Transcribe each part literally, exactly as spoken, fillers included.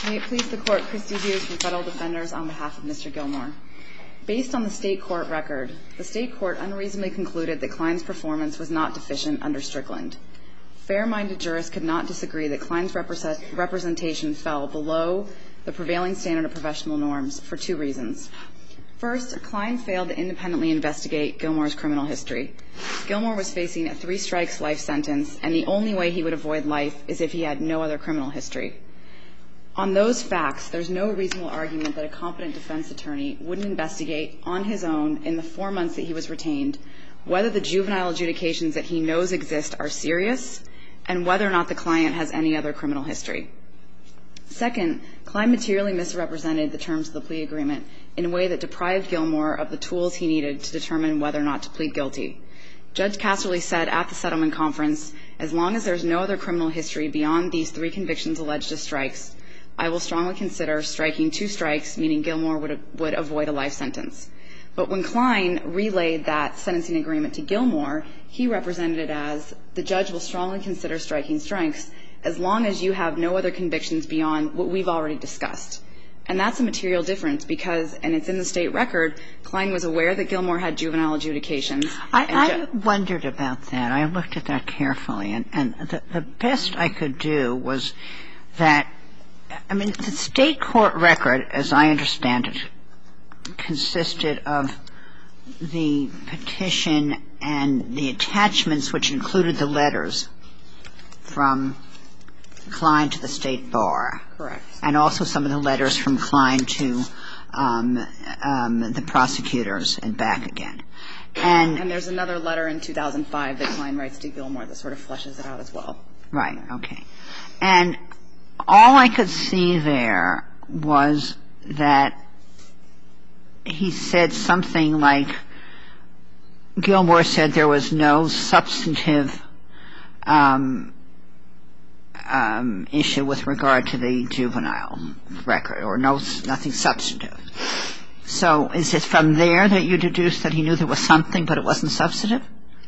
May it please the Court, Christy Hughes from Federal Defenders on behalf of Mister Gilmore. Based on the state court record, the state court unreasonably concluded that Klein's performance was not deficient under Strickland. Fair-minded jurists could not disagree that Klein's represent- representation fell below the prevailing standard of professional norms for two reasons. First, Klein failed to independently investigate Gilmore's criminal history. Gilmore was facing a three-strikes life sentence, and the only way he would avoid life is if he had no other criminal history. On those facts, there's no reasonable argument that a competent defense attorney wouldn't investigate on his own in the four months that he was retained whether the juvenile adjudications that he knows exist are serious and whether or not the client has any other criminal history. Second, Klein materially misrepresented the terms of the plea agreement in a way that deprived Gilmore of the tools he needed to determine whether or not to plead guilty. Judge Casserly said at the settlement conference, as long as there's no other criminal history beyond these three convictions alleged as strikes, I will strongly consider striking two strikes, meaning Gilmore would, would avoid a life sentence. But when Klein relayed that sentencing agreement to Gilmore, he represented it as the judge will strongly consider striking strikes as long as you have no other convictions beyond what we've already discussed. And that's a material difference because, and it's in the state record, Klein was aware that Gilmore had juvenile adjudications. I, I wondered about that. I looked at that carefully. And, and the, the best I could do was that, I mean, the state court record, as I understand it, consisted of the petition and the attachments, which included the letters from Klein to the state bar. Correct. And also some of the letters from Klein to um, um, the prosecutors and back again. And, and there's another letter in two thousand five that Klein writes to Gilmore that sort of fleshes it out as well. Right. Okay. And all I could see there was that he said something like Gilmore said there was no substantive um, um, issue with regard to the juvenile record, or no, nothing substantive. So is it from there that you deduced that he knew there was something, but it wasn't substantive?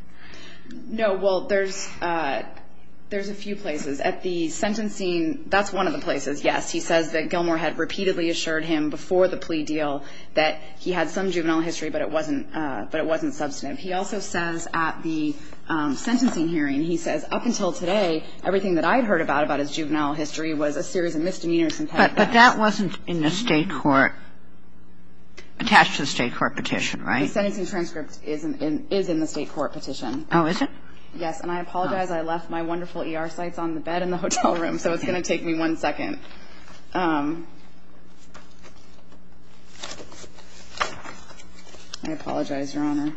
No. Well, there's uh, there's a few places. At the sentencing, that's one of the places, yes. He says that Gilmore had repeatedly assured him before the plea deal that he had some juvenile history, but it wasn't uh, but it wasn't substantive. He also says at the um, sentencing hearing, he says, up until today, everything that I'd heard about about his juvenile history was a series of misdemeanors and petty thefts. But, but that wasn't in the state court, attached to the state court petition, right? The sentencing transcript is in, in, is in the state court petition. Oh, is it? Yes, and I apologize. Oh. I left my wonderful E R sites on the bed in the hotel room, so it's going to take me one second. Um, I apologize, Your Honor.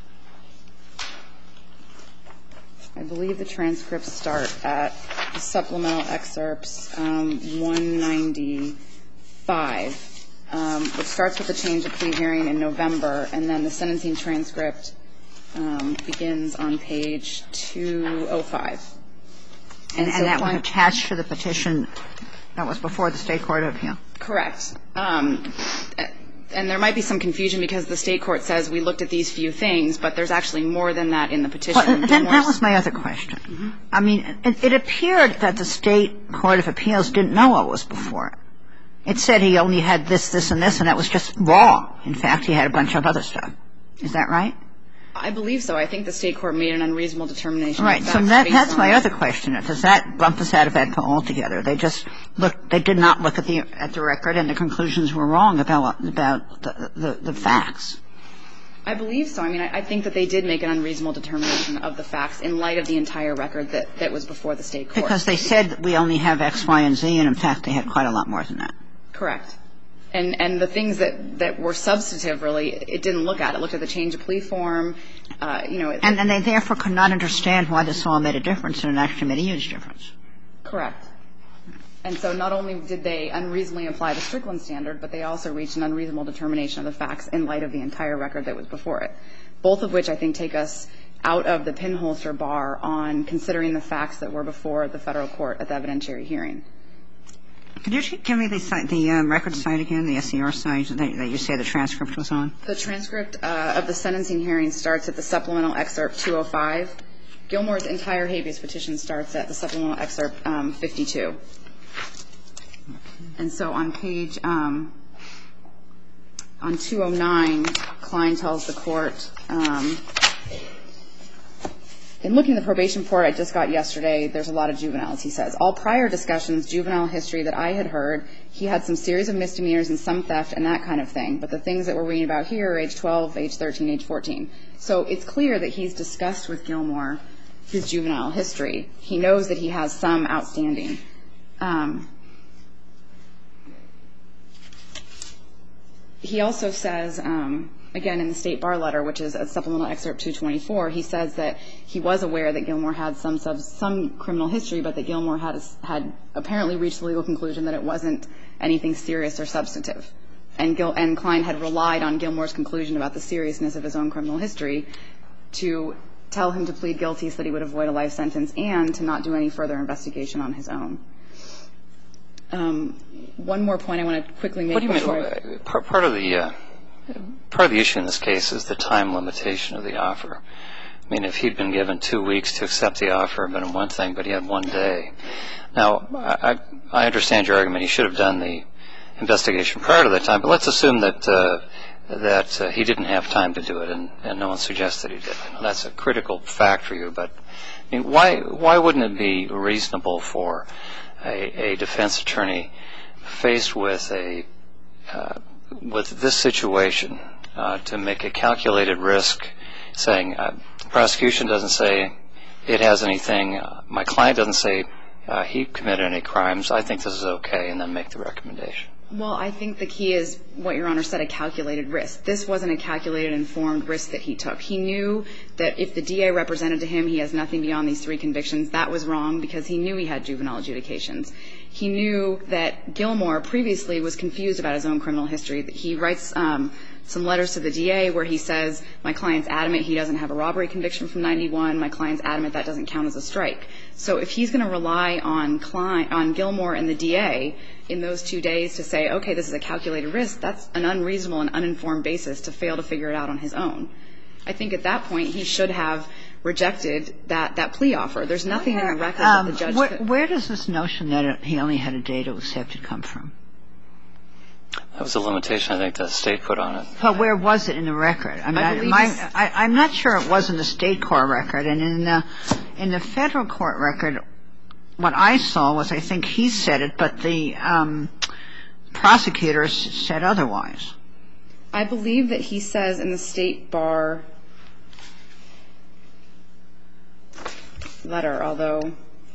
I believe the transcripts start at the supplemental excerpts um, one ninety-five, um, which starts with the change of plea hearing in November, and then the sentencing transcript Um, begins on page two oh five. And, and, so and that was attached to the petition that was before the state court of appeal? Correct. Um, and there might be some confusion because the state court says we looked at these few things, but there's actually more than that in the petition. Well, then that was my other question. Mm-hmm. I mean, it, it appeared that the state court of appeals didn't know what was before it. It said he only had this, this, and this, and that was just wrong. In fact, he had a bunch of other stuff. Is that right? I believe so. I think the state court made an unreasonable determination. Right. So that, that's my other question. Does that bump us out of AEDPA altogether? They just looked, they did not look at the, at the record, and the conclusions were wrong about, about the, the, the facts. I believe so. I mean, I, I think that they did make an unreasonable determination of the facts in light of the entire record that, that was before the state court. Because they said we only have X, Y, and Z, and in fact they had quite a lot more than that. Correct. And and the things that, that were substantive, really, it didn't look at. It looked at the change of plea form, uh, you know. It, and, and they therefore could not understand why this all made a difference, and it actually made a huge difference. Correct. And so not only did they unreasonably apply the Strickland standard, but they also reached an unreasonable determination of the facts in light of the entire record that was before it, both of which I think take us out of the pinholster bar on considering the facts that were before the federal court at the evidentiary hearing. Could you give me the, site, the um, record site again, the S E R site that, that you say the transcript was on? The transcript uh, of the sentencing hearing starts at the supplemental excerpt two oh five. Gilmore's entire habeas petition starts at the supplemental excerpt um, fifty-two. Okay. And so on page, um, on two oh nine, Klein tells the court, um, in looking at the probation report I just got yesterday, there's a lot of juveniles, he says. All prior discussions, juvenile history that I had heard, he had some series of misdemeanors and some theft and that kind of thing. But the things that we're reading about here are age twelve, age thirteen, age fourteen. So it's clear that he's discussed with Gilmore his juvenile history. He knows that he has some outstanding. Um, he also says, um, again, in the State Bar letter, which is a supplemental excerpt two twenty-four, he says that he was aware that Gilmore had some sub, some criminal history, but that Gilmore had, had apparently reached the legal conclusion that it wasn't anything serious or substantive. And, Gil, and Klein had relied on Gilmore's conclusion about the seriousness of his own criminal history to tell him to plead guilty so that he would avoid a life sentence and to not do any further investigation on his own. Um, one more point I want to quickly make. What do you mean? Part, part of the uh, part of the issue in this case is the time limitation of the offer. I mean, if he'd been given two weeks to accept the offer, it would have been one thing, but he had one day. Now, I, I understand your argument. He should have done the investigation prior to that time, but let's assume that uh, that uh, he didn't have time to do it, and, and no one suggests that he did. I know that's a critical fact for you, but I mean, why why wouldn't it be reasonable for a, a defense attorney faced with a uh, with this situation uh, to make a calculated risk, saying uh, the prosecution doesn't say it has anything, uh, my client doesn't say uh, he committed any crimes, I think this is okay, and then make the recommendation? Well, I think the key is what Your Honor said, a calculated risk. This wasn't a calculated, informed risk that he took. He knew that if the D A represented to him he has nothing beyond these three convictions, that was wrong because he knew he had juvenile adjudications. He knew that Gilmore previously was confused about his own criminal history. He writes um, some letters to the D A where he says, my client's adamant he doesn't have a robbery conviction from ninety-one. My client's adamant that doesn't count as a strike. So if he's going to rely on Klein, on Gilmore and the D A in those two days to say, okay, this is a calculated risk, that's an unreasonable and uninformed basis to fail to figure it out on his own. I think at that point he should have rejected that, that plea offer. There's nothing in the record um, that the judge where, could. Where does this notion that he only had a day to accept it come from? That was a limitation I think the state put on it. But where was it in the record? I mean, I I believe my, I, I'm not sure it was in the state court record. And in the, in the federal court record, what I saw was I think he said it, but the um, prosecutors said otherwise. I believe that he says in the State Bar letter, although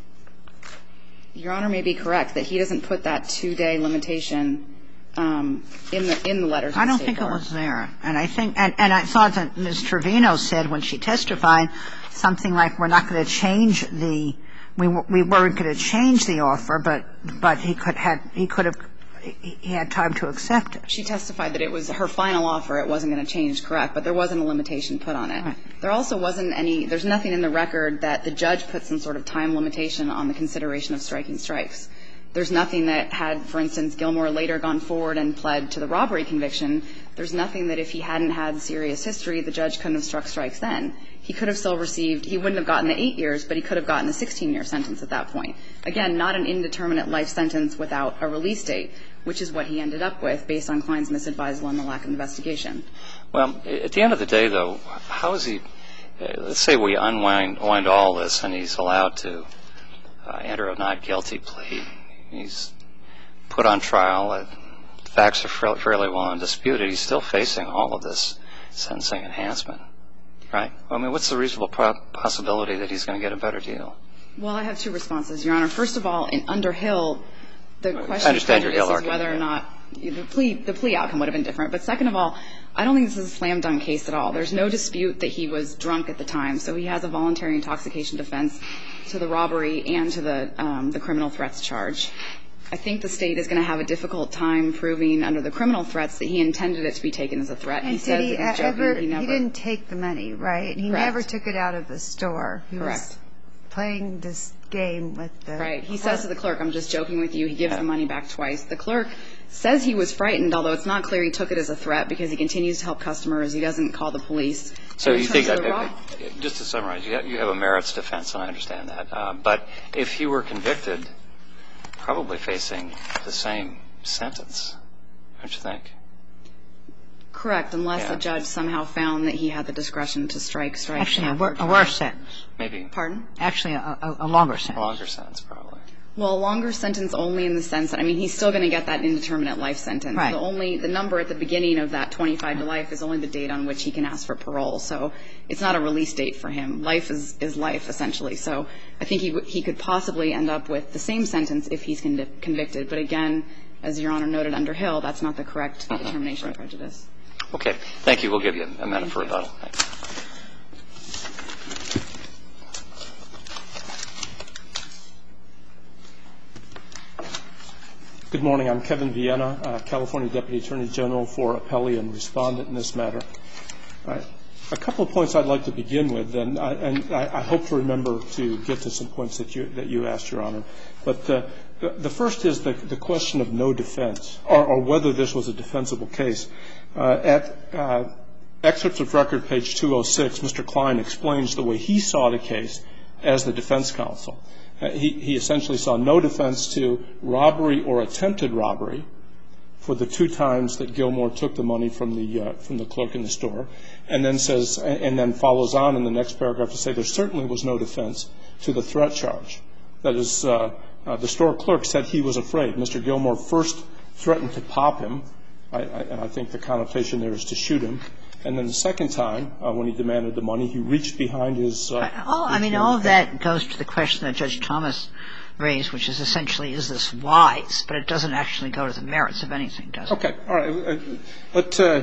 Your Honor may be correct, that he doesn't put that two-day limitation um, in the in the letter to I the don't State think Bar. it was there. And I think, and, and I thought that Miz Trevino said when she testified something like, we're not going to change the, we, we weren't going to change the offer, but, but he could have, he could have, he had time to accept it. She testified that it was her final offer. It wasn't going to change, correct, but there wasn't a limitation put on it. Right. There also wasn't any, there's nothing in the record that the judge put some sort of time limitation on the consideration of striking strikes. There's nothing that had, for instance, Gilmore later gone forward and pled to the robbery conviction. There's nothing that if he hadn't had serious history, the judge couldn't have struck strikes then. He could have still received, he wouldn't have gotten the eight years, but he could have gotten a sixteen-year sentence at that point. Again, not an indeterminate life sentence without a release date, which is what he ended up with based on Klein's misadvisal and the lack of investigation. Well, at the end of the day, though, how is he, let's say we unwind, unwind all this and he's allowed to uh, enter a not guilty plea. He's put on trial. Uh, the facts are fairly well undisputed. He's still facing all of this sentencing enhancement, right? I mean, what's the reasonable pro- possibility that he's going to get a better deal? Well, I have two responses, Your Honor. First of all, in, under Hill, the question of prejudice is whether or not the plea, the plea outcome would have been different. But second of all, I don't think this is a slam dunk case at all. There's no dispute that he was drunk at the time, so he has a voluntary intoxication defense to the robbery and to the um, the criminal threats charge. I think the state is going to have a difficult time proving under the criminal threats that he intended it to be taken as a threat. And he did says he, that he's joking. ever, he, never, he didn't take the money, right? He Correct. never took it out of the store. He Correct. was playing this game with the Right. He clerk. says to the clerk, I'm just joking with you. He gives the money back twice. The clerk says he was frightened, although it's not clear he took it as a threat because he continues to help customers. He doesn't call the police. So you think, that, uh, just to summarize, you have, you have a merits defense, and I understand that. Uh, but if he were convicted, probably facing the same sentence, don't you think? Correct, unless Yeah. the judge somehow found that he had the discretion to strike, strike. Actually, a, after wor- a trial. worse sentence. Maybe Pardon? Actually, a, a, a longer sentence. a longer sentence, probably. Well, a longer sentence only in the sense that, I mean, he's still going to get that indeterminate life sentence. Right. The only, the number at the beginning of that twenty-five to life is only the date on which he can ask for parole. So it's not a release date for him. Life is, is life, essentially. So I think he, he could possibly end up with the same sentence if he's convic- convicted. But again, as Your Honor noted under Hill, that's not the correct Mm-hmm. determination Right. of prejudice. Okay. Thank you. We'll give you a minute Thank for you. rebuttal. Thanks. Good morning. I'm Kevin Vienna, uh, California Deputy Attorney General for Appellee and Respondent in this matter. Uh, a couple of points I'd like to begin with, and I, and I, I hope to remember to get to some points that you that you asked, Your Honor. But uh, the, the first is the, the question of no defense, or, or whether this was a defensible case. Uh, at uh, excerpts of record, page two oh six, Mister Klein explains the way he saw the case as the defense counsel. Uh, he, he essentially saw no defense to robbery or attempted robbery for the two times that Gilmore took the money from the uh, from the clerk in the store, and then says, and then follows on in the next paragraph to say there certainly was no defense to the threat charge. That is, uh, uh, the store clerk said he was afraid. Mister Gilmore first threatened to pop him, I, I, and I think the connotation there is to shoot him. And then the second time, uh, when he demanded the money, he reached behind his. Uh, all, I mean, all of that goes to the question that Judge Thomas raised, which is essentially, is this wise? But it doesn't actually go to the merits of anything, does it? Okay. All right. But, uh,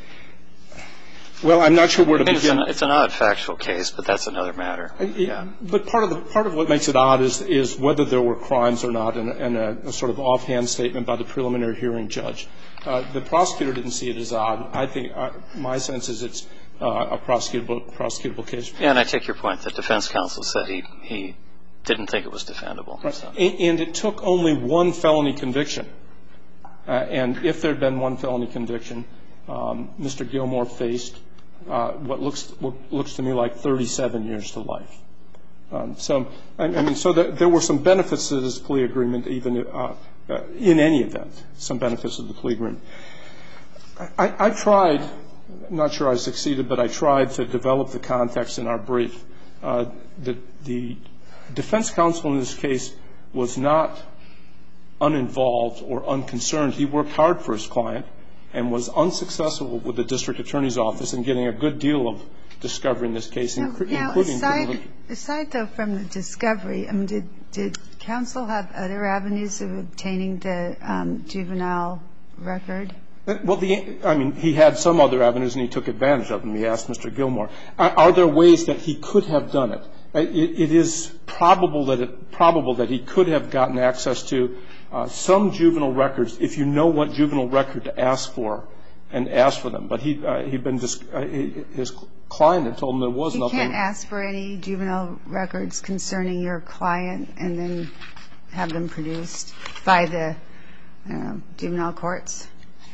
well, I'm not sure where to I mean, begin. It's an, it's an odd factual case, but that's another matter. Yeah. But part of the part of what makes it odd is is whether there were crimes or not, and, and a, a sort of offhand statement by the preliminary hearing judge. Uh, the prosecutor didn't see it as odd. I think uh, my sense is it's uh, a prosecutable prosecutable case. Yeah, and I take your point that defense counsel said he he didn't think it was defendable. Right. So. And, and it took only one felony conviction. Uh, and if there had been one felony conviction, um, Mister Gilmore faced uh, what looks what looks to me like thirty-seven years to life. Um, so, I, I mean, so the, there were some benefits to this plea agreement, even uh, uh, in any event, some benefits of the plea agreement. I, I tried, I'm not sure I succeeded, but I tried to develop the context in our brief. Uh, the, the defense counsel in this case was not uninvolved or unconcerned. He worked hard for his client and was unsuccessful with the district attorney's office in getting a good deal of discovery in this case, Now, including now criminal aside, aside, though, from the discovery, I mean, did, did counsel have other avenues of obtaining the um, juvenile record? Well, the, I mean, he had some other avenues, and he took advantage of them. He asked Mister Gilmore, are, are there ways that he could have done it? It, it is probable that it, probable that he could have gotten access to uh, some juvenile records if you know what juvenile record to ask for and ask for them. But he uh, he'd been dis- uh, his client had told him there was He nothing. can't ask for any juvenile records concerning your client and then have them produced by the uh, juvenile courts.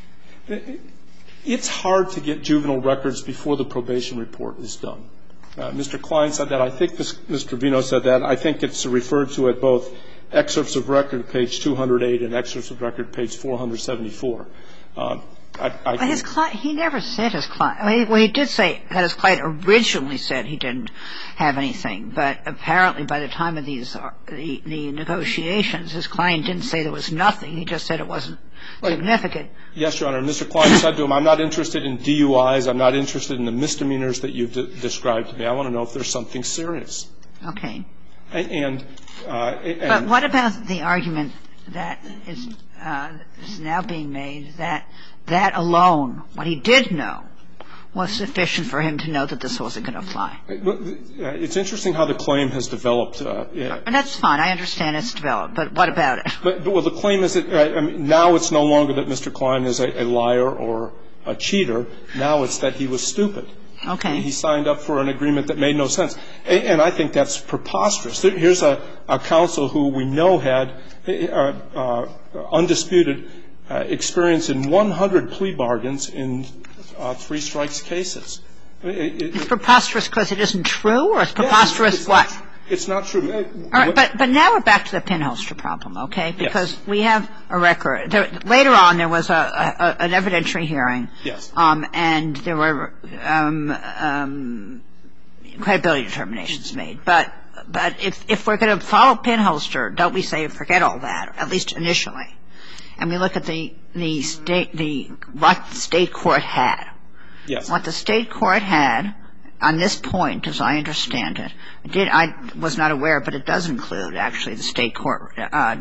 It's hard to get juvenile records before the probation report is done. Uh, Mister Klein said that. I think this, Mister Trevino said that. I think it's referred to at both excerpts of record, page two hundred eight, and excerpts of record, page four hundred seventy-four. Uh, I, I But his client, he never said his client. Well he, well, he did say that his client originally said he didn't have anything, but apparently by the time of these uh, the, the negotiations, his client didn't say there was nothing. He just said it wasn't Right. significant. Yes, Your Honor. Mister Klein said to him, I'm not interested in D U Is. I'm not interested in the misdemeanors that you've de- described to me. I want to know if there's something serious. Okay. And, and, uh, and But what about the argument that is, uh, is now being made that that alone, what he did know, was sufficient for him to know that this wasn't going to fly? It's interesting how the claim has developed. Uh, yeah. And that's fine. I understand it's developed. But what about it? But, but well, the claim is that uh, I mean, now it's no longer that Mister Klein is a, a liar or a cheater. Now it's that he was stupid. Okay. He signed up for an agreement that made no sense. And, and I think that's preposterous. Here's a, a counsel who we know had uh, uh, undisputed uh, experience in one hundred plea bargains in uh, three strikes cases. It, it, It's preposterous because it isn't true, or it's preposterous it's what? Not, It's not true. All right, but, but now we're back to the pinholster problem, okay? Because yes. we have a record. There, later on, there was a, a, an evidentiary hearing. Yes. Um, and there were um, um, credibility determinations made. But but if, if we're going to follow pinholster, don't we say forget all that, at least initially? And we look at the, the state, the, what the state court had. Yes. What the state court had on this point, as I understand it, did I was not aware, but it does include actually the state court uh,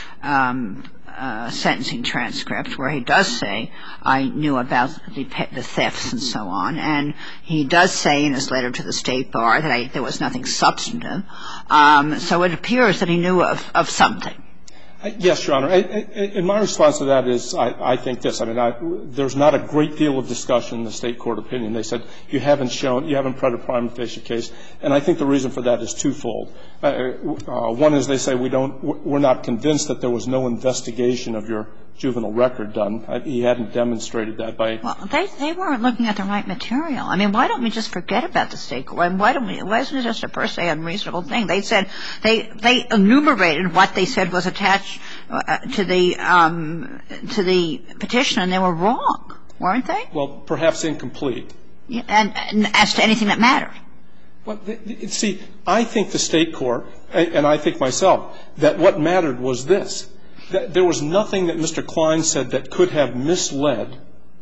um, uh, sentencing transcript, where he does say I knew about the, the thefts and so on, and he does say in his letter to the state bar that I, there was nothing substantive. Um, so it appears that he knew of, of something. Yes, Your Honor. And my response to that is I, I think this. I mean, I, there's not a great deal of discussion in the state court opinion. They said you haven't shown, you haven't put a prima facie case. And I think the reason for that is twofold. Uh, uh, one is they say we don't, we're not convinced that there was no investigation of your juvenile record done. I, he hadn't demonstrated that by. Well, they they weren't looking at the right material. I mean, why don't we just forget about the state court? Why don't we? Why isn't it just a per se unreasonable thing? They said they they enumerated what they said was attached uh, to the um, to the petition, and they were wrong, weren't they? Well, perhaps incomplete. Yeah, and, and as to anything that mattered. Well, see, I think the state court, and I think myself, that what mattered was this. There was nothing that Mister Klein said that could have misled,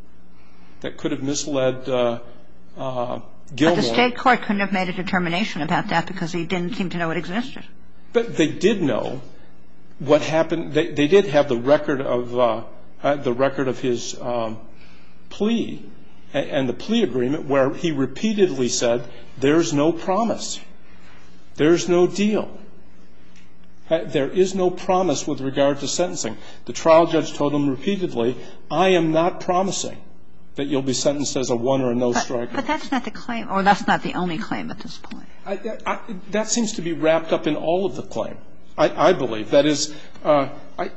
that could have misled uh, uh, Gilmore. But the state court couldn't have made a determination about that because he didn't seem to know it existed. But they did know what happened. They, they did have the record of uh, uh, the record of his um, plea and, and the plea agreement, where he repeatedly said, "There's no promise. There's no deal. There is no promise with regard to sentencing." The trial judge told him repeatedly, "I am not promising that you'll be sentenced as a one or a no striker." But, but that's not the claim, or that's not the only claim at this point. I, I, that seems to be wrapped up in all of the claim, I, I believe. That is, uh, I,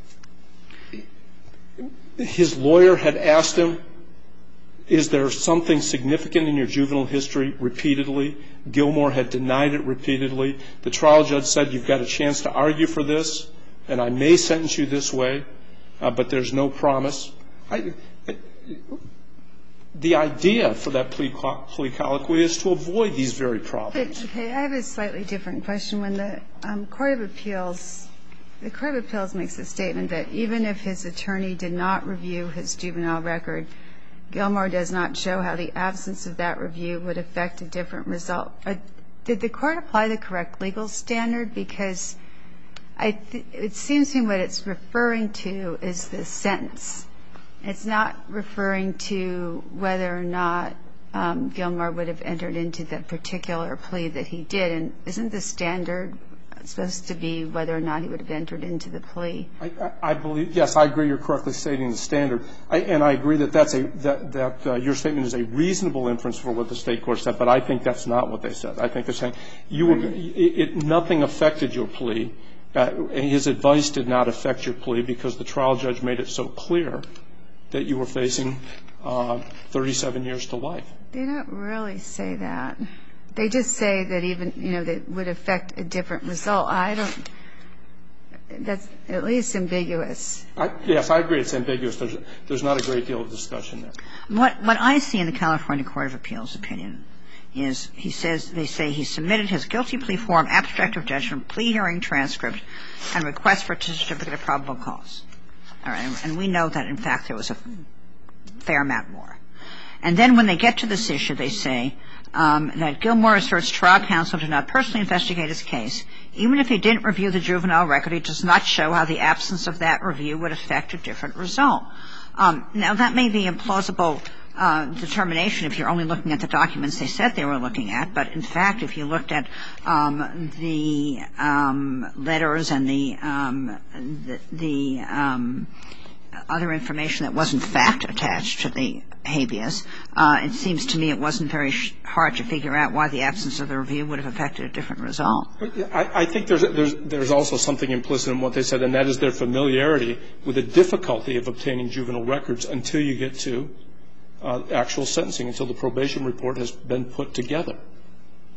his lawyer had asked him, "Is there something significant in your juvenile history?" repeatedly. Gilmore had denied it repeatedly. The trial judge said, "You've got a chance to argue for this, and I may sentence you this way, uh, but there's no promise." I, the idea for that plea, plea colloquy is to avoid these very problems. But, okay, I have a slightly different question. When the um, Court of Appeals, the Court of Appeals makes a statement that even if his attorney did not review his juvenile record, Gilmore does not show how the absence of that review would affect a different result. Uh, did the court apply the correct legal standard? Because I th- it seems to me what it's referring to is the sentence. It's not referring to whether or not um, Gilmore would have entered into the particular plea that he did. And isn't the standard supposed to be whether or not he would have entered into the plea? I, I, I believe, yes, I agree you're correctly stating the standard. I, and I agree that that's a, that, that uh, your statement is a reasonable inference for what the state court said, but I think that's not what they said. I think they're saying you were, it, it, nothing affected your plea. Uh, his advice did not affect your plea because the trial judge made it so clear that you were facing uh, thirty-seven years to life. They don't really say that. They just say that even, you know, that would affect a different result. I don't, that's at least ambiguous. I, yes, I agree it's ambiguous. There's, there's not a great deal of discussion there. What, what I see in the California Court of Appeals opinion is he says, they say he submitted his guilty plea form, abstract of judgment, plea hearing transcript, and request for a certificate of probable cause. All right, and we know that, in fact, there was a fair amount more. And then when they get to this issue, they say um, that Gilmore asserts trial counsel did not personally investigate his case. Even if he didn't review the juvenile record, it does not show how the absence of that review would affect a different result. Um, now, that may be a plausible uh, determination if you're only looking at the documents they said they were looking at. But, in fact, if you looked at um, the um, letters and the, um, the, the um, other information that was, in fact, attached to the habeas, uh, it seems to me it wasn't very sh- hard to figure out why the absence of the review would have affected a different result. I, I think there's, there's, there's also something implicit in what they said, and that is their familiarity with the difficulty of obtaining juvenile records until you get to uh, actual sentencing, until the probation report has been put together.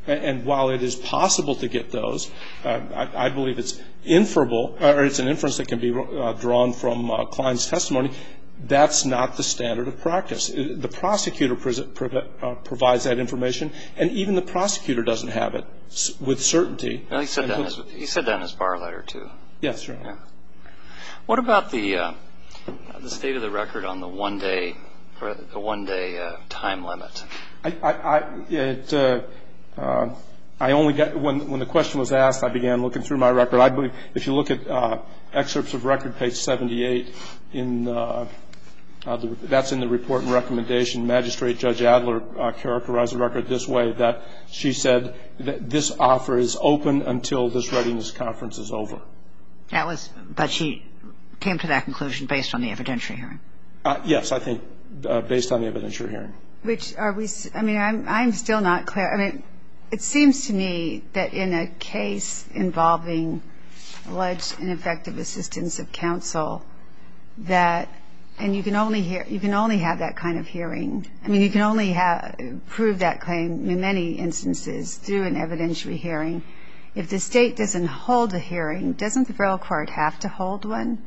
And while it is possible to get those, uh, I, I believe it's inferable, or it's an inference that can be uh, drawn from uh, Klein's testimony. That's not the standard of practice. The prosecutor pre- pre- uh, provides that information, and even the prosecutor doesn't have it with certainty. Well, he said that in his, he said that in his bar letter too. Yes, sir. Yeah. What about the uh, the state of the record on the one day, or the one day uh, time limit? I, I, I it. Uh, Uh, I only got, when, when the question was asked, I began looking through my record. I believe if you look at uh, excerpts of record, page seventy-eight, in uh, uh, the, that's in the report and recommendation. Magistrate Judge Adler uh, characterized the record this way, that she said that this offer is open until this readiness conference is over. That was, but she came to that conclusion based on the evidentiary hearing. Uh, yes, I think uh, based on the evidentiary hearing. Which are we, I mean, I'm, I'm still not clear. I mean, it seems to me that in a case involving alleged ineffective assistance of counsel, that, and you can only hear, you can only have that kind of hearing. I mean, you can only have, prove that claim in many instances through an evidentiary hearing. If the state doesn't hold a hearing, doesn't the federal court have to hold one?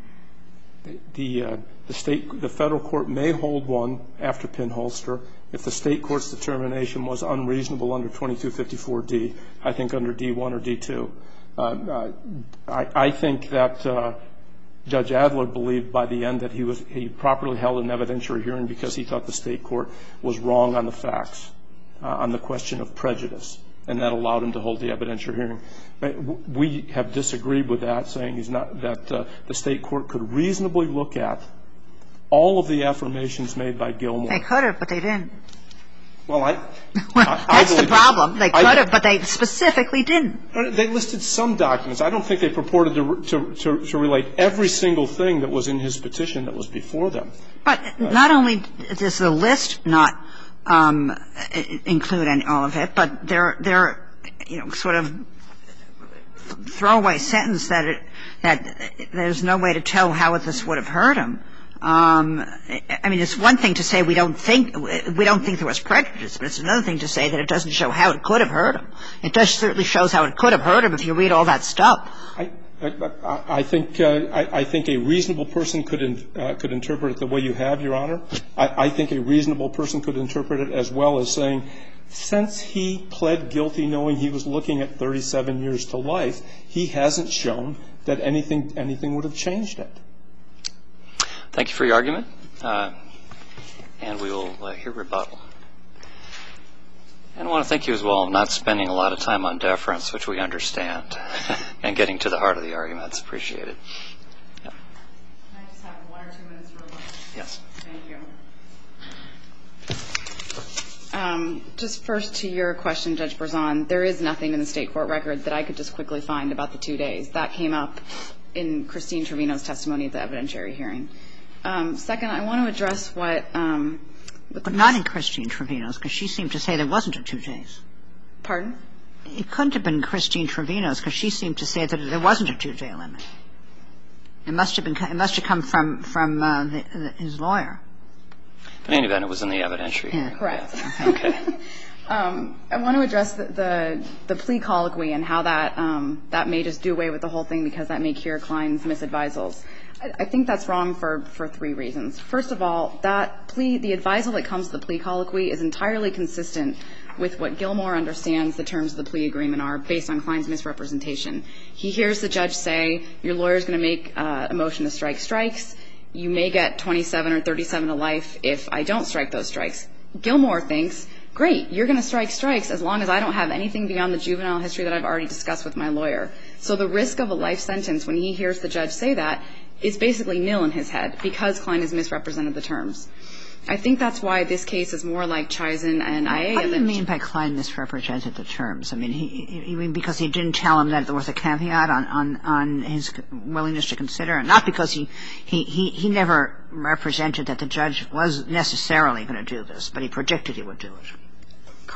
The, uh, the state, the federal court may hold one after pinholster if the state court's determination was unreasonable under twenty-two fifty-four D, I think under D one or D two. Uh, uh, I, I think that uh, Judge Adler believed by the end that he was he properly held an evidentiary hearing because he thought the state court was wrong on the facts, uh, on the question of prejudice, and that allowed him to hold the evidentiary hearing. But we have disagreed with that, saying he's not, that uh, the state court could reasonably look at all of the affirmations made by Gilmore. They could have, but they didn't. Well, I, well, I, I that's the problem. They could I, have, but they specifically didn't. They listed some documents. I don't think they purported to, to, to, to relate every single thing that was in his petition that was before them. But uh, not only does the list not um, include any, all of it, but they're, they're, you know, sort of throwaway sentence that it, that there's no way to tell how this would have hurt him. Um, I mean, it's one thing to say we don't think we don't think there was prejudice, but it's another thing to say that it doesn't show how it could have hurt him. It does certainly shows how it could have hurt him if you read all that stuff. I, I, I think uh, I, I think a reasonable person could in, uh, could interpret it the way you have, Your Honor. I, I think a reasonable person could interpret it as well as saying, since he pled guilty knowing he was looking at thirty-seven years to life, he hasn't shown that anything anything would have changed it. Thank you for your argument, uh, and we will uh, hear rebuttal. And I want to thank you as well for not spending a lot of time on deference, which we understand, and getting to the heart of the arguments. Appreciate it. Yeah. Can I just have one or two minutes for rebuttal? Yes. Thank you. Um, just first to your question, Judge Berzon, there is nothing in the state court record that I could just quickly find about the two days. That came up in Christine Trevino's testimony at the evidentiary hearing. Um, second, I want to address what um, – But not in Christine Trevino's, because she seemed to say there wasn't a two days. Pardon? It couldn't have been Christine Trevino's, because she seemed to say that there wasn't a two-day limit. It must have been. It must have come from from uh, the, the, his lawyer. In any event, it was in the evidentiary hearing. Yeah. Correct. Yeah. Okay. um, I want to address the, the the plea colloquy and how that um, that may just do away with the whole thing because that may cure Klein's misadvisals. I think that's wrong for, for three reasons. First of all, that plea, the advisal that comes to the plea colloquy is entirely consistent with what Gilmore understands the terms of the plea agreement are based on Klein's misrepresentation. He hears the judge say, your lawyer's going to make uh, a motion to strike strikes. You may get twenty-seven or thirty-seven to life if I don't strike those strikes. Gilmore thinks, great, you're going to strike strikes as long as I don't have anything beyond the juvenile history that I've already discussed with my lawyer. So the risk of a life sentence when he hears the judge say that is basically nil in his head because Klein has misrepresented the terms. I think that's why this case is more like Chisen and I A. What do you mean by Klein misrepresented the terms? I mean, he, you mean because he didn't tell him that there was a caveat on, on, on his willingness to consider? Not because he, he, he, he never represented that the judge was necessarily going to do this, but he predicted he would do it.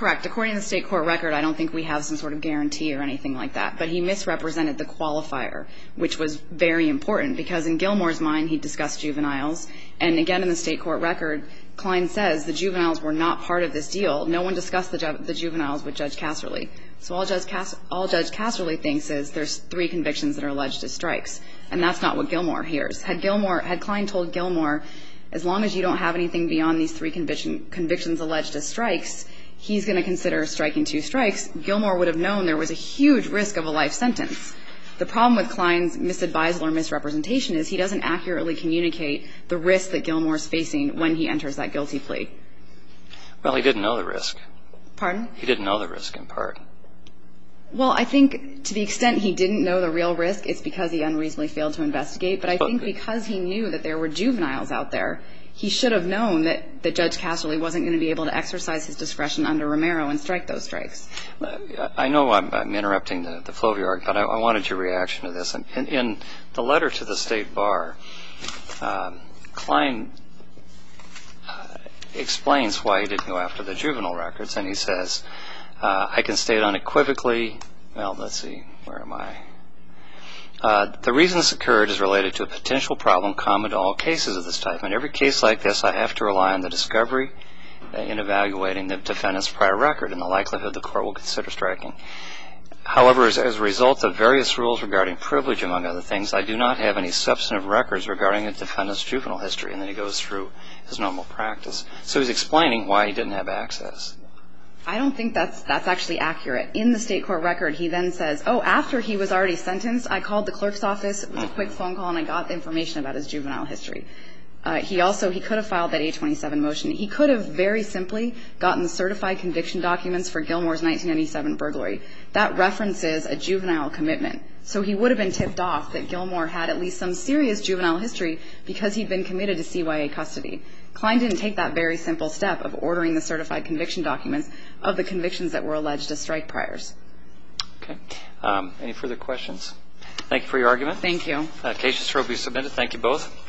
Correct. According to the state court record, I don't think we have some sort of guarantee or anything like that. But he misrepresented the qualifier, which was very important because in Gilmore's mind, he discussed juveniles. And again, in the state court record, Klein says the juveniles were not part of this deal. No one discussed the, ju- the juveniles with Judge Casserly. So all Judge, Cass- all Judge Casserly thinks is there's three convictions that are alleged as strikes. And that's not what Gilmore hears. Had Gilmore, had Klein told Gilmore, as long as you don't have anything beyond these three conviction, convictions alleged as strikes, he's going to consider striking two strikes, Gilmore would have known there was a huge risk of a life sentence. The problem with Klein's misadvisal or misrepresentation is he doesn't accurately communicate the risk that Gilmore's facing when he enters that guilty plea. Well, he didn't know the risk. Pardon? He didn't know the risk in part. Well, I think to the extent he didn't know the real risk, it's because he unreasonably failed to investigate. But I think because he knew that there were juveniles out there, he should have known that, that Judge Casserly wasn't going to be able to exercise his discretion under Romero and strike those strikes. I know I'm, I'm interrupting the, the flow of your argument, but I, I wanted your reaction to this. In, in the letter to the State Bar, um, Klein uh, explains why he didn't go after the juvenile records, and he says, uh, I can state unequivocally, well, let's see, where am I? Uh, the reason this occurred is related to a potential problem common to all cases of this type. In every case like this, I have to rely on the discovery uh, in evaluating the defendant's prior record and the likelihood the court will consider striking. However, as, as a result of various rules regarding privilege, among other things, I do not have any substantive records regarding the defendant's juvenile history. And then he goes through his normal practice. So he's explaining why he didn't have access. I don't think that's that's actually accurate. In the state court record, he then says, oh, after he was already sentenced, I called the clerk's office. It was a quick phone call, and I got the information about his juvenile history. Uh, he also, he could have filed that eight twenty-seven motion. He could have very simply gotten the certified conviction documents for Gilmore's nineteen ninety-seven burglary. That references a juvenile commitment. So he would have been tipped off that Gilmore had at least some serious juvenile history because he'd been committed to C Y A custody. Klein didn't take that very simple step of ordering the certified conviction documents of the convictions that were alleged as strike priors. Okay. Um, any further questions? Thank you for your argument. Thank you. Uh, case is to be submitted. Thank you both.